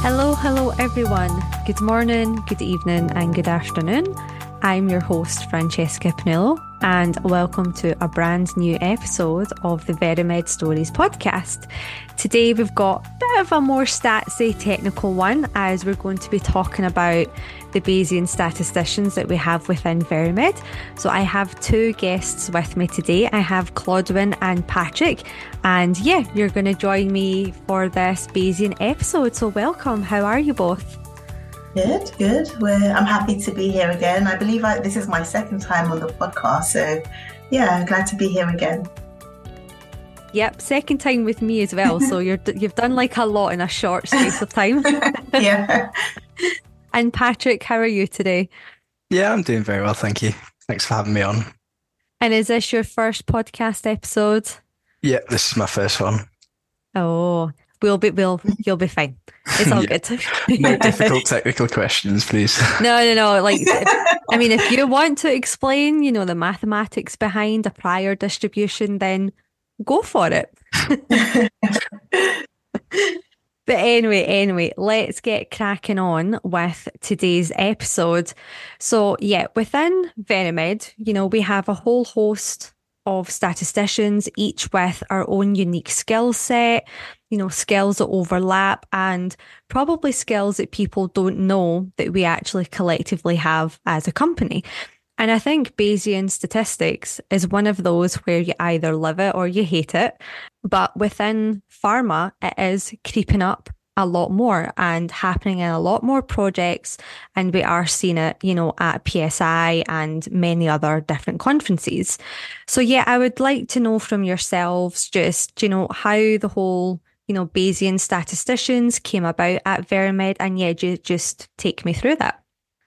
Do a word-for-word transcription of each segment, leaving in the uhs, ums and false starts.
Hello, hello everyone. Good morning, good evening, and good afternoon. I'm your host, Francesca Pinello, and welcome to a brand new episode of the Verimed Stories podcast. Today we've got a bit of a more statsy technical one, as we're going to be talking about the Bayesian statisticians that we have within Verimed. So I have two guests with me today. I have Claudwyn and Patrick, and yeah, you're going to join me for this Bayesian episode. So welcome. How are you both? Good, good. We're, I'm happy to be here again. I believe I, this is my second time on the podcast, so yeah, I'm glad to be here again. Yep, second time with me as well. So you're you've done like a lot in a short space of time. Yeah. And Patrick, how are you today? Yeah, I'm doing very well, thank you. Thanks for having me on. And is this your first podcast episode? Yeah, this is my first one. Oh, we'll be we'll you'll be fine. It's all Yeah. good. No difficult technical questions, please. No, no, no. Like, I mean, if you want to explain, you know, the mathematics behind a prior distribution, then go for it. But anyway, anyway, let's get cracking on with today's episode. So yeah, within Verimed, you know, we have a whole host of statisticians, each with our own unique skill set, you know, skills that overlap, and probably skills that people don't know that we actually collectively have as a company. And I think Bayesian statistics is one of those where you either love it or you hate it. But within pharma, it is creeping up a lot more and happening in a lot more projects. And we are seeing it, you know, at P S I and many other different conferences. So yeah, I would like to know from yourselves just, you know, how the whole, you know, Bayesian statisticians came about at Verimed. And yeah, ju- just take me through that.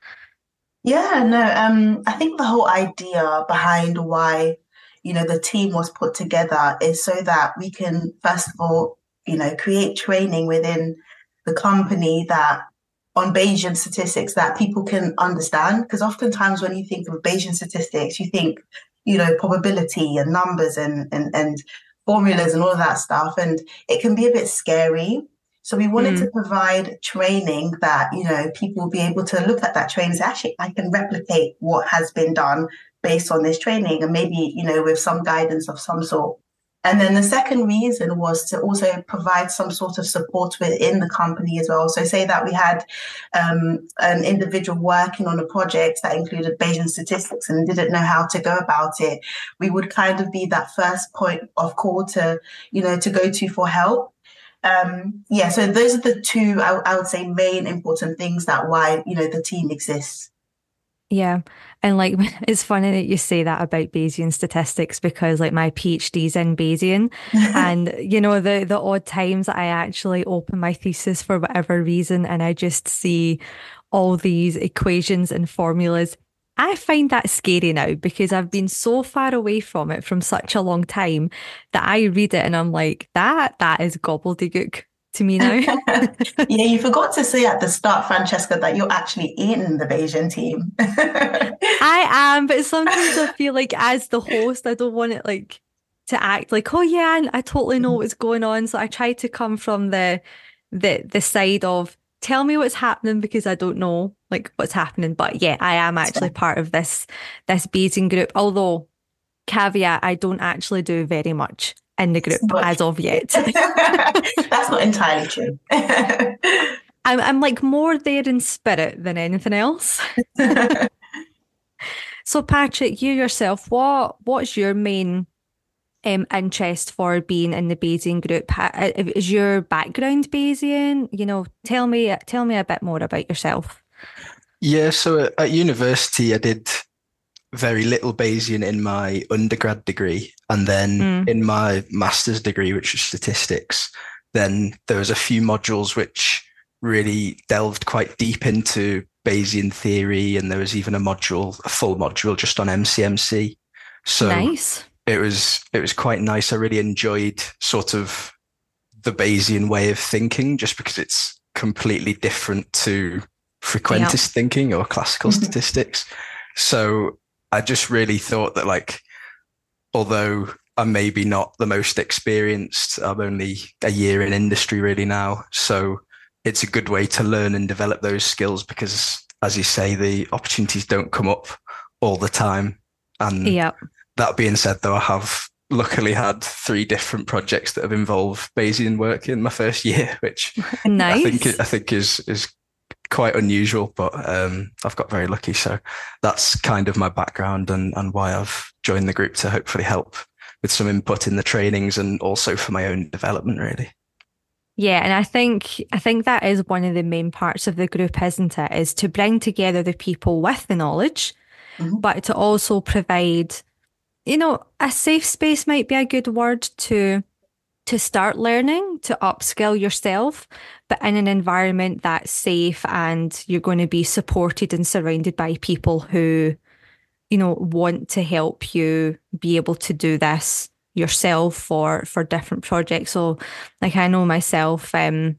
Yeah, no, um, I think the whole idea behind why, you know, the team was put together is so that we can, first of all, you know, create training within the company that on Bayesian statistics that people can understand. Because oftentimes when you think of Bayesian statistics, you think, you know, probability and numbers and, and, and formulas and all of that stuff. And it can be a bit scary. So we wanted mm. to provide training that, you know, people will be able to look at that training and say, actually, I can replicate what has been done based on this training, and maybe, you know, with some guidance of some sort. And then the second reason was to also provide some sort of support within the company as well. So say that we had um, an individual working on a project that included Bayesian statistics and didn't know how to go about it, we would kind of be that first point of call to, you know, to go to for help. Um, yeah, so those are the two, I, I would say, main important things that why, you know, the team exists. Yeah. And like, it's funny that you say that about Bayesian statistics, because like my PhD's in Bayesian and, you know, the, the odd times that I actually open my thesis for whatever reason and I just see all these equations and formulas, I find that scary now because I've been so far away from it from such a long time that I read it and I'm like, that, that is gobbledygook to me now. Yeah, you forgot to say at the start, Francesca, that you're actually in the Bayesian team. I am, but sometimes I feel like as the host, I don't want it like to act like, oh yeah, I totally know what's going on. So I try to come from the the the side of tell me what's happening because I don't know like what's happening. But yeah, I am actually part of this this Bayesian group. Although caveat, I don't actually do very much in the group But as of yet. that's not entirely true. I'm I'm like more there in spirit than anything else. So Patrick, you yourself, what what's your main um, interest for being in the Bayesian group? How, is your background Bayesian? You know, tell me tell me a bit more about yourself. Yeah, so at, at university, I did very little Bayesian in my undergrad degree. And then mm. in my master's degree, which was statistics, then there was a few modules which really delved quite deep into Bayesian theory. And there was even a module, a full module just on M C M C. So nice. it was, it was quite nice. I really enjoyed sort of the Bayesian way of thinking just because it's completely different to frequentist yep. thinking or classical mm-hmm. statistics. So I just really thought that, like, although I'm maybe not the most experienced, I'm only a year in industry really now. So it's a good way to learn and develop those skills because, as you say, the opportunities don't come up all the time. And Yep. that being said, though, I have luckily had three different projects that have involved Bayesian work in my first year, which I think Nice. I think is is quite unusual, but um, I've got very lucky. So that's kind of my background and and why I've joined the group to hopefully help with some input in the trainings and also for my own development, really. Yeah, and I think I think that is one of the main parts of the group, isn't it? Is to bring together the people with the knowledge, Mhm. but to also provide, you know, a safe space might be a good word to to start learning, to upskill yourself, but in an environment that's safe and you're going to be supported and surrounded by people who, you know, want to help you be able to do this yourself for for different projects. So like I know myself, um,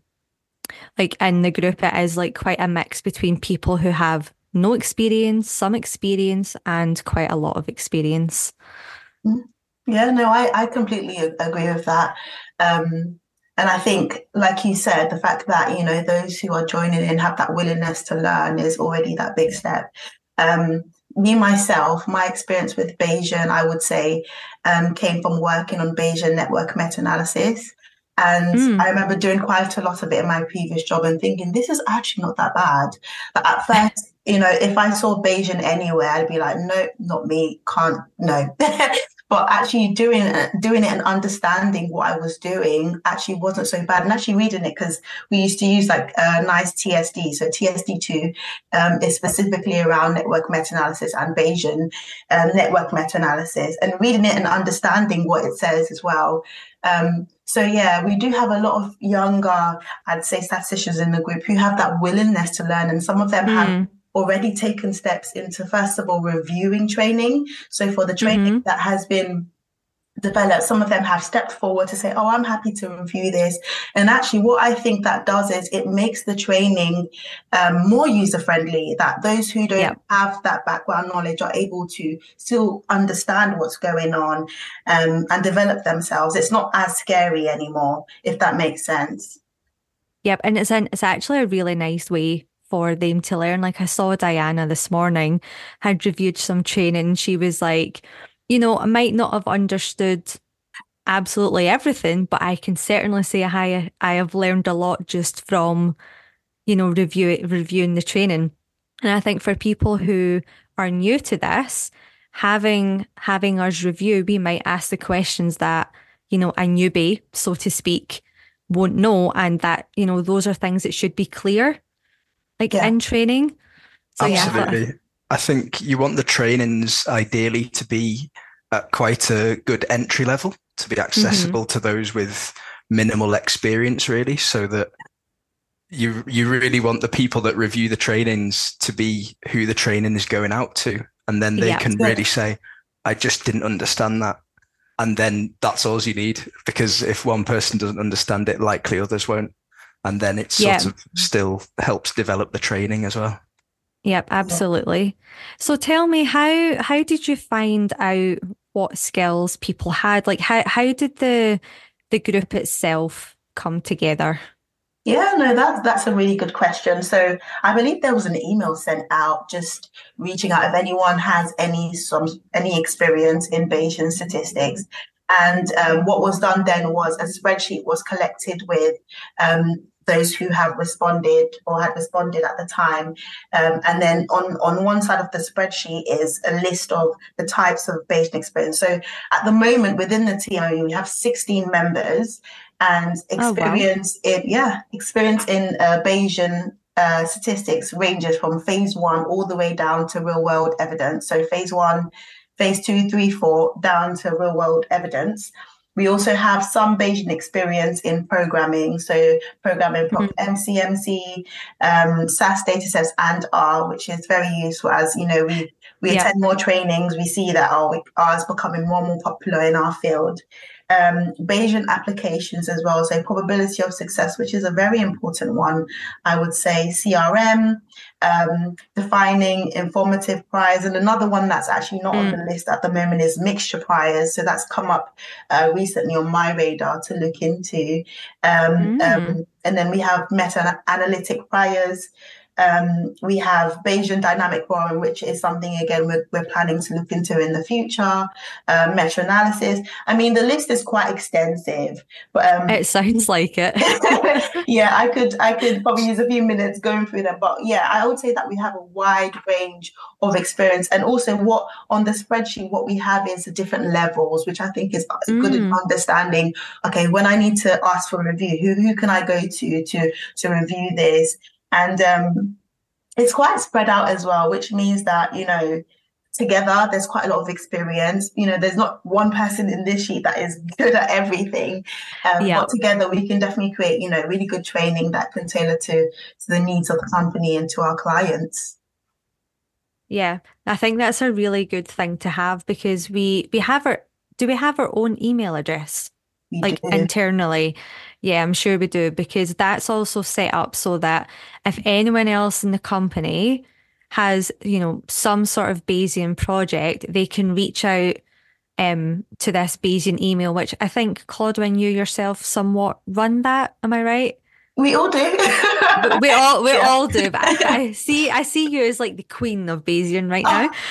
like in the group it is like quite a mix between people who have no experience, some experience, and quite a lot of experience. Mhm. Yeah, no, I, I completely a- agree with that. Um, and I think, like you said, the fact that, you know, those who are joining in have that willingness to learn is already that big step. Um, Me, myself, my experience with Bayesian, I would say, um, came from working on Bayesian network meta-analysis. And Mm. I remember doing quite a lot of it in my previous job and thinking, this is actually not that bad. But at first, you know, if I saw Bayesian anywhere, I'd be like, no, not me, can't, no. But actually doing it, doing it and understanding what I was doing actually wasn't so bad. And actually reading it, because we used to use like a nice T S D. So T S D two um, is specifically around network meta-analysis and Bayesian um, network meta-analysis, and reading it and understanding what it says as well. Um, so yeah, we do have a lot of younger, I'd say, statisticians in the group who have that willingness to learn, and some of them have Mm. already taken steps into, first of all, reviewing training. So for the training Mm-hmm. that has been developed, some of them have stepped forward to say, oh, I'm happy to review this. And actually what I think that does is it makes the training um, more user friendly, that those who don't Yep. have that background knowledge are able to still understand what's going on um, and develop themselves. It's not as scary anymore, if that makes sense. Yep. And it's an, it's actually a really nice way for them to learn. Like I saw Diana this morning had reviewed some training. She was like, you know, I might not have understood absolutely everything, but I can certainly say I I have learned a lot just from, you know, review reviewing the training. And I think for people who are new to this, having having us review, we might ask the questions that, you know, a newbie, so to speak, won't know, and that, you know, those are things that should be clear, like Yeah, in training. So yeah, I yeah. thought, Absolutely. I think you want the trainings ideally to be at quite a good entry level to be hmm accessible to those with minimal experience, really, so that you you really want the people that review the trainings to be who the training is going out to. And then they yeah, can Good. really say, I just didn't understand that. And then that's all you need. Because if one person doesn't understand it, likely others won't. And then it sort yeah. of still helps develop the training as well. Yep, absolutely. So tell me, how how did you find out what skills people had? Like how how did the the group itself come together? Yeah, no, that's that's a really good question. So I believe there was an email sent out just reaching out if anyone has any some any experience in Bayesian statistics. And um, what was done then was a spreadsheet was collected with um, those who have responded or had responded at the time. Um, and then on, on one side of the spreadsheet is a list of the types of Bayesian experience. So at the moment within the team, we have sixteen members, and Oh wow. experience in yeah experience in uh, Bayesian uh, statistics ranges from phase one all the way down to real world evidence. So phase one, phase two, three, four, down to real world evidence. We also have some Bayesian experience in programming, so programming prompt Mhm. M C M C, um, S A S datasets, and R, which is very useful as you know we we Yep. attend more trainings. We see that our R is becoming more and more popular in our field. um, Bayesian applications as well. So probability of success, which is a very important one, I would say. C R M, um, defining informative priors, and another one that's actually not mm. on the list at the moment is mixture priors. So that's come up uh, recently on my radar to look into. Um, mm. um, and then we have meta-analytic priors. Um, we have Bayesian dynamic borrowing, which is something, again, we're, we're planning to look into in the future. Uh, meta-analysis. I mean, the list is quite extensive. But um, it sounds like it. yeah, I could I could probably use a few minutes going through them. But yeah, I would say that we have a wide range of experience. And also what on the spreadsheet, what we have is the different levels, which I think is a good mm. understanding. Okay, when I need to ask for a review, who, who can I go to to, to review this? And um, it's quite spread out as well, which means that, you know, together there's quite a lot of experience. You know, there's not one person in this sheet that is good at everything. Um, yeah. But together we can definitely create, you know, really good training that can tailor to, to the needs of the company and to our clients. Yeah, I think that's a really good thing to have, because we, we have our, do we have our own email address? We like do. Internally? Yeah, I'm sure we do, because that's also set up so that if anyone else in the company has, you know, some sort of Bayesian project, they can reach out um, to this Bayesian email, which I think, Claudine, you yourself somewhat run that. Am I right? We all do. we all we yeah. all do. But I, I see I see you as like the queen of Bayesian right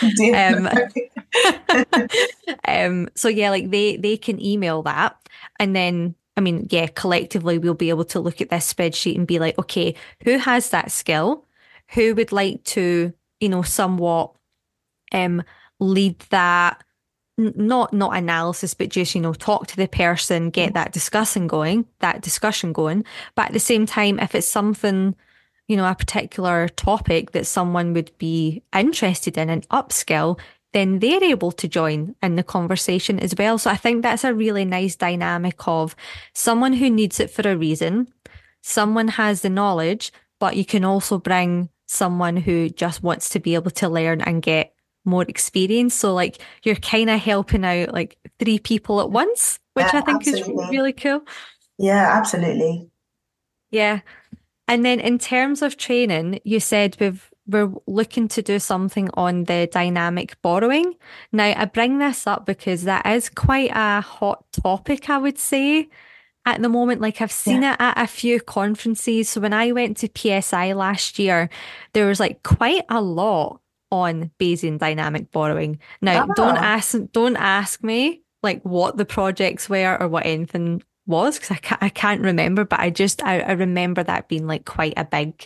now. Um, um, so yeah, like they they can email that, and then I mean, yeah, collectively we'll be able to look at this spreadsheet and be like, okay, who has that skill? Who would like to, you know, somewhat um lead that, n- not not analysis, but just, you know, talk to the person, get that discussion going, that discussion going. But at the same time, if it's something, you know, a particular topic that someone would be interested in and upskill, then they're able to join in the conversation as well. So I think that's a really nice dynamic of someone who needs it for a reason, someone has the knowledge, but you can also bring someone who just wants to be able to learn and get more experience. So like you're kind of helping out like three people at once, which yeah, I think absolutely. Is really cool. Yeah, absolutely. Yeah. And then in terms of training, you said we've we're looking to do something on the dynamic borrowing. Now, I bring this up because that is quite a hot topic, I would say, at the moment. Like I've seen yeah. it at a few conferences. So when I went to P S I last year, there was like quite a lot on Bayesian dynamic borrowing. Now, oh. don't ask don't ask me like what the projects were or what anything was, because I can't, I can't remember, but I just I, I remember that being like quite a big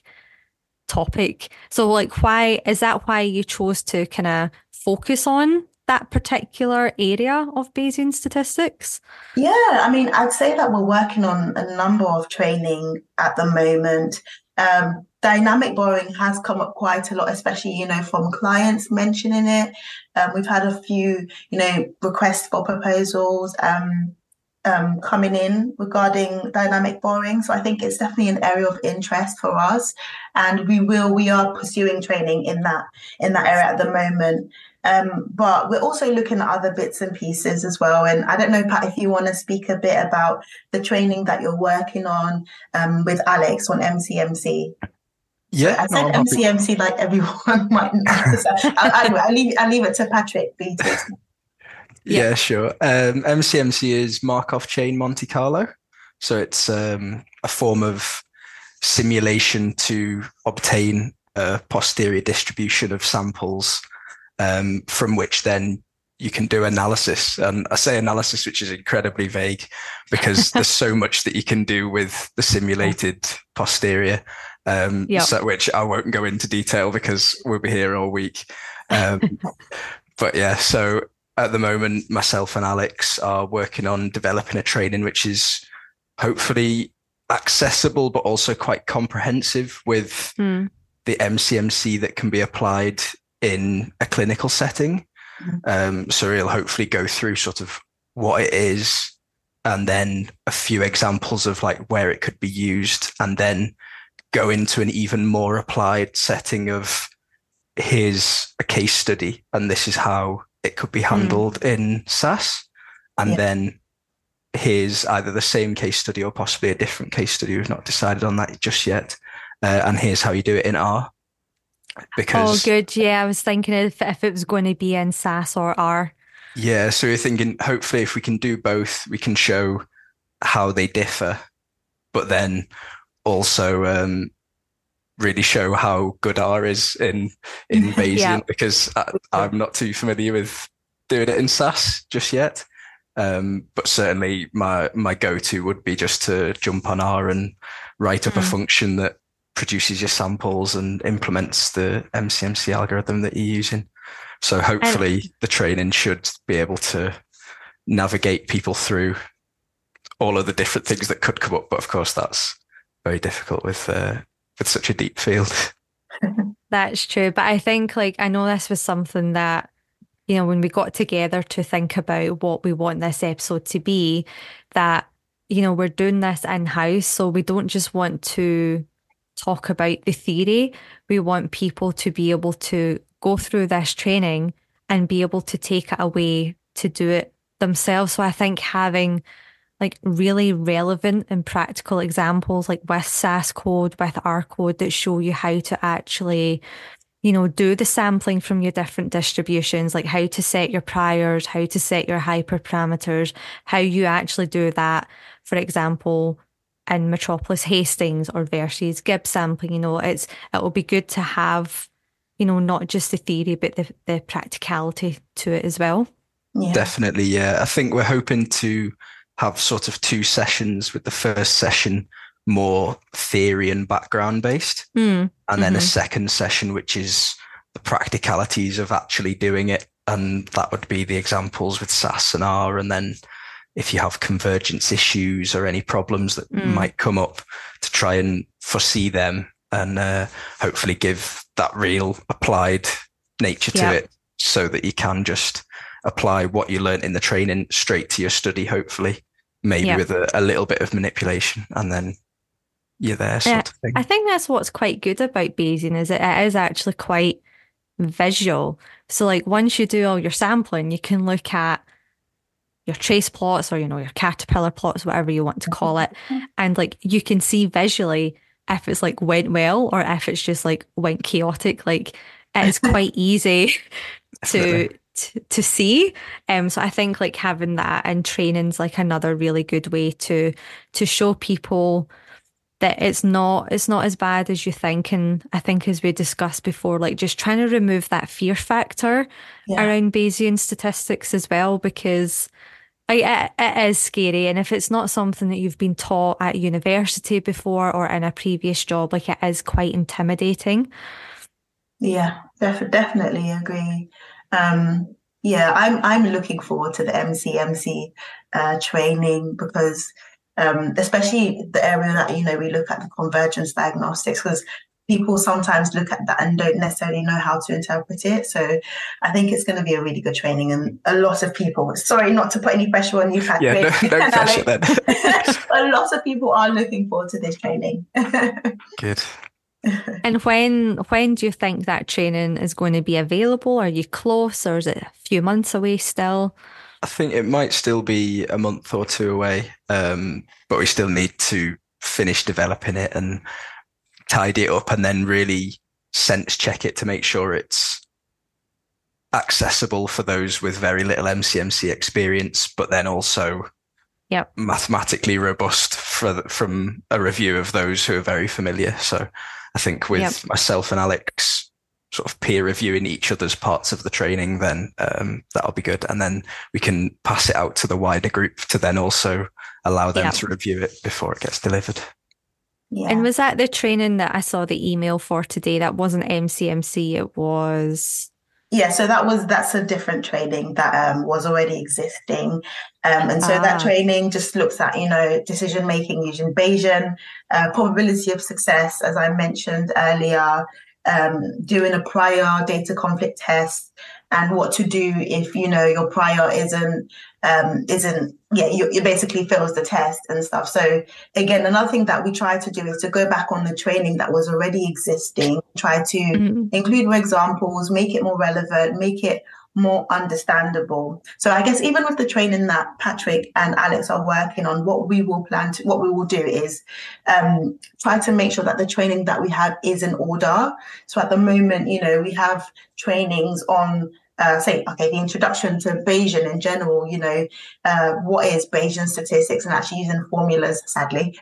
topic. So like why is that why you chose to kind of focus on that particular area of Bayesian statistics? Yeah, I mean, I'd say that we're working on a number of training at the moment. Um, dynamic borrowing has come up quite a lot, especially, you know, from clients mentioning it. Um, we've had a few, you know, requests for proposals um, um, coming in regarding dynamic borrowing. So I think it's definitely an area of interest for us, and we will, we are pursuing training in that in that area at the moment. Um, but we're also looking at other bits and pieces as well. And I don't know, Pat, if you want to speak a bit about the training that you're working on um, with Alex on M C M C. Yeah, I said no, M C M C like everyone might know. So I, I, I leave I leave it to Patrick B. Yeah, yeah, sure. Um, M C M C is Markov chain Monte Carlo. So it's um, a form of simulation to obtain a posterior distribution of samples, um, from which then you can do analysis. And I say analysis, which is incredibly vague because there's so much that you can do with the simulated posterior, um, yep. so, which I won't go into detail because we'll be here all week. Um, but yeah, so at the moment, myself and Alex are working on developing a training which is hopefully accessible, but also quite comprehensive with mm. the M C M C that can be applied in a clinical setting. Mm. Um, so we'll hopefully go through sort of what it is and then a few examples of like where it could be used, and then go into an even more applied setting of here's a case study and this is how it could be handled mm. in S A S, and yeah. then here's either the same case study or possibly a different case study. We've not decided on that just yet. Uh, and here's how you do it in R. Because, oh, good. Yeah, I was thinking if, if it was going to be in S A S or R. Yeah, so we're thinking hopefully if we can do both, we can show how they differ, but then also um, really show how good R is in in Bayesian, yeah. because I, I'm not too familiar with doing it in S A S just yet. Um, but certainly my my go-to would be just to jump on R and write up mm. a function that produces your samples and implements the M C M C algorithm that you're using. So hopefully and, the training should be able to navigate people through all of the different things that could come up. But of course, that's very difficult with uh, with such a deep field. That's true. But I think, like, I know this was something that, you know, when we got together to think about what we want this episode to be, that, you know, we're doing this in-house. So we don't just want to talk about the theory. We want people to be able to go through this training and be able to take it away to do it themselves. So I think having like really relevant and practical examples, like with S A S code, with R code, that show you how to actually, you know, do the sampling from your different distributions, like how to set your priors, how to set your hyperparameters, how you actually do that, for example, in Metropolis Hastings or versus Gibbs sampling. You know, it's it will be good to have, you know, not just the theory, but the, the practicality to it as well. Yeah. Definitely, yeah. I think we're hoping to have sort of two sessions, with the first session more theory and background based, mm. and then mm-hmm. a second session, which is the practicalities of actually doing it. And that would be the examples with S A S and R. And then if you have convergence issues or any problems that mm. might come up, to try and foresee them and uh, hopefully give that real applied nature to yep. it, so that you can just apply what you learned in the training straight to your study, hopefully, maybe yep. with a, a little bit of manipulation, and then you're there, sort yeah, of thing. I think that's what's quite good about Bayesian, is it, it is actually quite visual. So like once you do all your sampling, you can look at your trace plots, or, you know, your caterpillar plots, whatever you want to call it. And like you can see visually if it's like went well or if it's just like went chaotic. Like it's quite easy to, to to see. Um, so I think like having that in training's like another really good way to to show people that it's not it's not as bad as you think. And I think, as we discussed before, like just trying to remove that fear factor yeah. around Bayesian statistics as well, because Like, it, it is scary, and if it's not something that you've been taught at university before or in a previous job, like it is quite intimidating. Yeah, def- definitely agree. Um, yeah, I'm I'm looking forward to the M C M C uh, training, because um, especially the area that, you know, we look at the convergence diagnostics, because people sometimes look at that and don't necessarily know how to interpret it. So I think it's going to be a really good training, and a lot of people, sorry not to put any pressure on you, Patrick. Yeah, no, no pressure then. A lot of people are looking forward to this training. Good. And when when do you think that training is going to be available? Are you close, or is it a few months away still? I think it might still be a month or two away, um, but we still need to finish developing it and tidy it up, and then really sense check it to make sure it's accessible for those with very little M C M C experience, but then also yep. mathematically robust for, from a review of those who are very familiar. So I think with yep. myself and Alex sort of peer reviewing each other's parts of the training, then um, that'll be good. And then we can pass it out to the wider group to then also allow them yep. to review it before it gets delivered. Yeah. And was that the training that I saw the email for today? That wasn't M C M C, it was... Yeah, so that was that's a different training that um, was already existing. Um, and so ah. that training just looks at, you know, decision making using Bayesian, uh, probability of success, as I mentioned earlier, um, doing a prior data conflict test, and what to do if, you know, your prior isn't, um, isn't, yeah, you, you basically fails the test and stuff. So again, another thing that we try to do is to go back on the training that was already existing, try to mm-hmm. include more examples, make it more relevant, make it more understandable. So I guess even with the training that Patrick and Alex are working on, what we will plan to, what we will do is um, try to make sure that the training that we have is in order. So at the moment, you know, we have trainings on Uh, say, okay, the introduction to Bayesian in general, you know, uh, what is Bayesian statistics, and actually using formulas, sadly,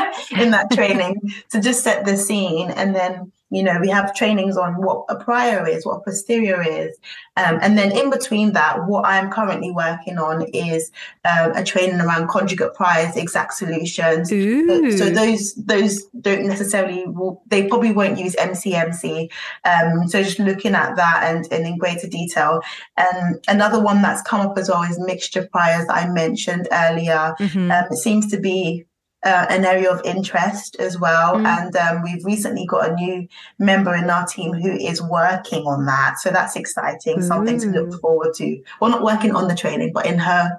in that training to just set the scene. And then, you know, we have trainings on what a prior is, what a posterior is. Um, and then in between that, what I'm currently working on is um, a training around conjugate priors, exact solutions. So, so those those don't necessarily, will, they probably won't use M C M C. Um, so just looking at that and, and in greater detail. And another one that's come up as well is mixture priors that I mentioned earlier. Mm-hmm. Um, it seems to be Uh, an area of interest as well. Mm. And um, we've recently got a new member in our team who is working on that. So that's exciting, mm. something to look forward to. Well, not working on the training, but in her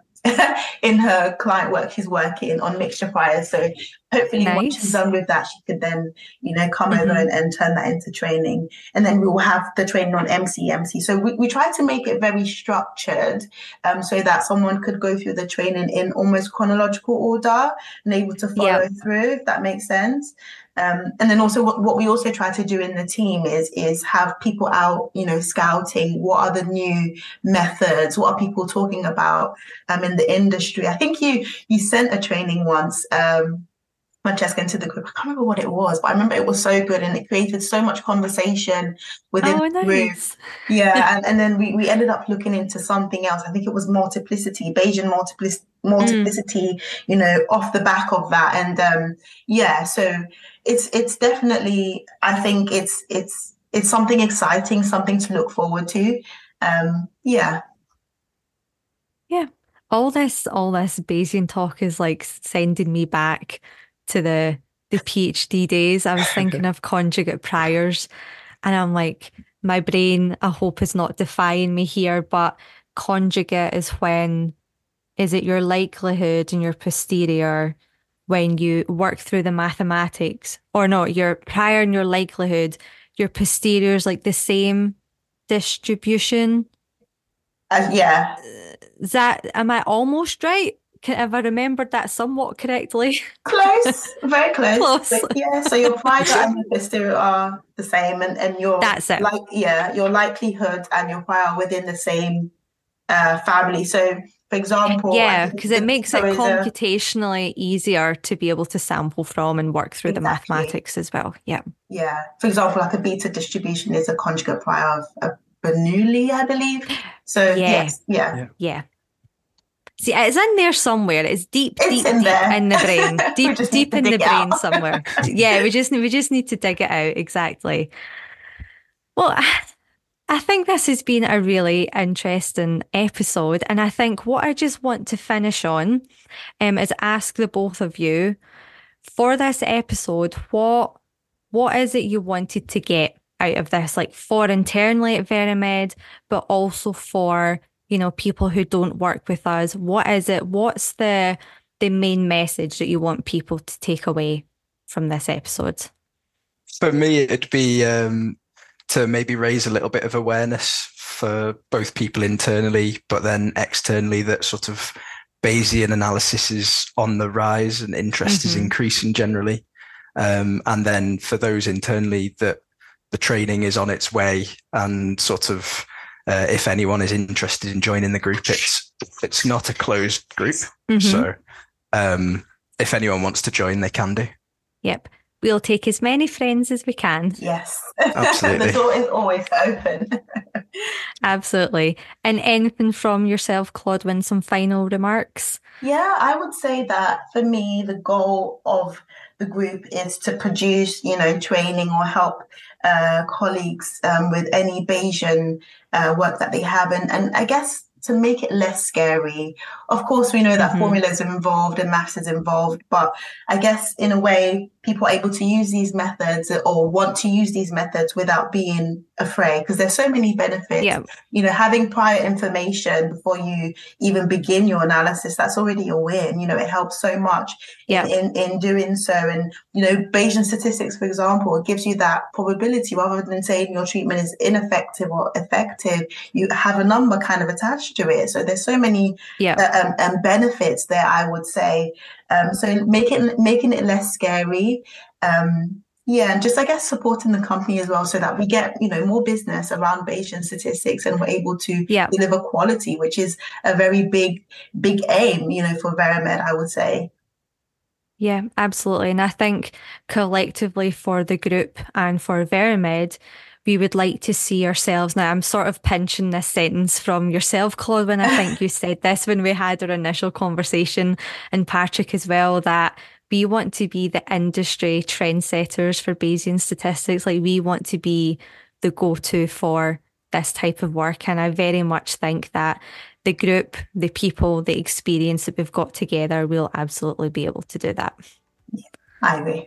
in her client work, she's working on mixture priors. So hopefully nice. Once she's done with that, she could then, you know, come mm-hmm. over and, and turn that into training. And then we will have the training on M C M C. So we, we try to make it very structured um, so that someone could go through the training in almost chronological order and able to follow yep. through, if that makes sense. Um, and then also what, what we also try to do in the team is is have people out, you know, scouting what are the new methods, what are people talking about um, in the industry. I think you you sent a training once, um, Francesca, into the group. I can't remember what it was, but I remember it was so good and it created so much conversation within oh, the nice. group. Yeah, and, and then we, we ended up looking into something else. I think it was multiplicity, Bayesian multiplic- multiplicity, mm. you know, off the back of that. And um, yeah, so it's it's definitely, I think it's it's it's something exciting, something to look forward to. Um, yeah. Yeah. All this, all this Bayesian talk is like sending me back to the the PhD days. I was thinking of conjugate priors, and I'm like, my brain, I hope, is not defying me here, but conjugate is when, is it your likelihood and your posterior when you work through the mathematics, or no, your prior and your likelihood, your posterior is like the same distribution. Uh, yeah. Is that, am I almost right? Can, have I remembered that somewhat correctly? Close, very close. Close. But yeah, so your prior and your posterior are the same, and, and your That's it. Like yeah, your likelihood and your prior are within the same uh, family. So, for example, yeah, because it makes it computationally a, easy to be able to sample from and work through exactly. the mathematics as well. Yeah. Yeah. For example, like a beta distribution is a conjugate prior of a Bernoulli, I believe. So yeah. yes, yeah. yeah, yeah. See, it's in there somewhere. It's deep, it's deep, in deep there. in the brain. Deep, deep in the brain out. somewhere. Yeah, we just we just need to dig it out. Exactly. Well, I think this has been a really interesting episode, and I think what I just want to finish on um, is ask the both of you for this episode, what what is it you wanted to get out of this, like for internally at Verimed, but also for, you know, people who don't work with us? What is it? What's the the main message that you want people to take away from this episode? For me, it'd be um, to maybe raise a little bit of awareness for both people internally, but then externally, that sort of Bayesian analysis is on the rise and interest mm-hmm. is increasing generally. Um, and then for those internally, that the training is on its way, and sort of uh, if anyone is interested in joining the group, it's it's not a closed group. Mm-hmm. So um, if anyone wants to join, they can do. Yep. We'll take as many friends as we can. Yes. Absolutely. The door is always open. Absolutely. And anything from yourself, Claudwyn, some final remarks? Yeah, I would say that for me, the goal of the group is to produce, you know, training or help uh, colleagues um, with any Bayesian uh, work that they have. And, and I guess to make it less scary. Of course, we know that mm-hmm. formulas are involved and maths is involved, but I guess in a way, people are able to use these methods or want to use these methods without being afraid, because there's so many benefits. Yeah. You know, having prior information before you even begin your analysis, that's already a win. You know, it helps so much yeah. in, in, in doing so. And, you know, Bayesian statistics, for example, it gives you that probability rather than saying your treatment is ineffective or effective. You have a number kind of attached to it. So there's so many yeah. uh, um, um, benefits there, I would say. Um, so making making it less scary. Um, yeah, and just, I guess, supporting the company as well so that we get, you know, more business around Bayesian statistics and we're able to yeah. deliver quality, which is a very big, big aim, you know, for Verimed, I would say. Yeah, absolutely. And I think collectively for the group and for Verimed, we would like to see ourselves. Now, I'm sort of pinching this sentence from yourself, Claude, when I think you said this when we had our initial conversation, and Patrick as well, that we want to be the industry trendsetters for Bayesian statistics. Like, we want to be the go-to for this type of work. And I very much think that the group, the people, the experience that we've got together will absolutely be able to do that. Yeah, I agree.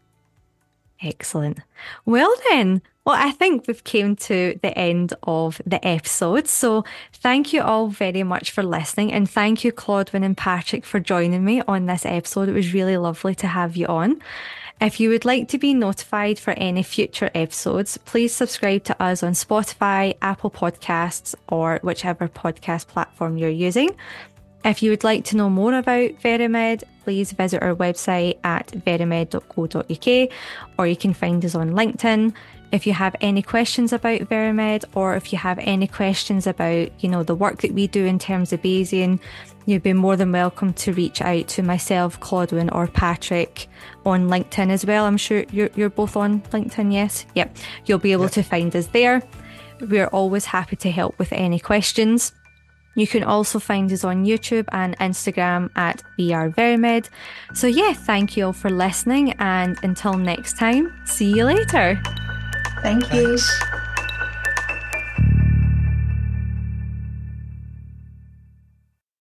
Excellent. Well then, well, I think we've came to the end of the episode. So thank you all very much for listening. And thank you, Claudwyn and Patrick, for joining me on this episode. It was really lovely to have you on. If you would like to be notified for any future episodes, please subscribe to us on Spotify, Apple Podcasts, or whichever podcast platform you're using. If you would like to know more about Verimed, please visit our website at verimed dot co dot uk, or you can find us on LinkedIn. If you have any questions about Verimed, or if you have any questions about, you know, the work that we do in terms of Bayesian, you'd be more than welcome to reach out to myself, Claudwyn, or Patrick on LinkedIn as well. I'm sure you're, you're both on LinkedIn, yes? Yep. You'll be able yep. to find us there. We're always happy to help with any questions. You can also find us on YouTube and Instagram at We Are Verimed. So yeah, thank you all for listening, and until next time, see you later. Thank you. Thanks.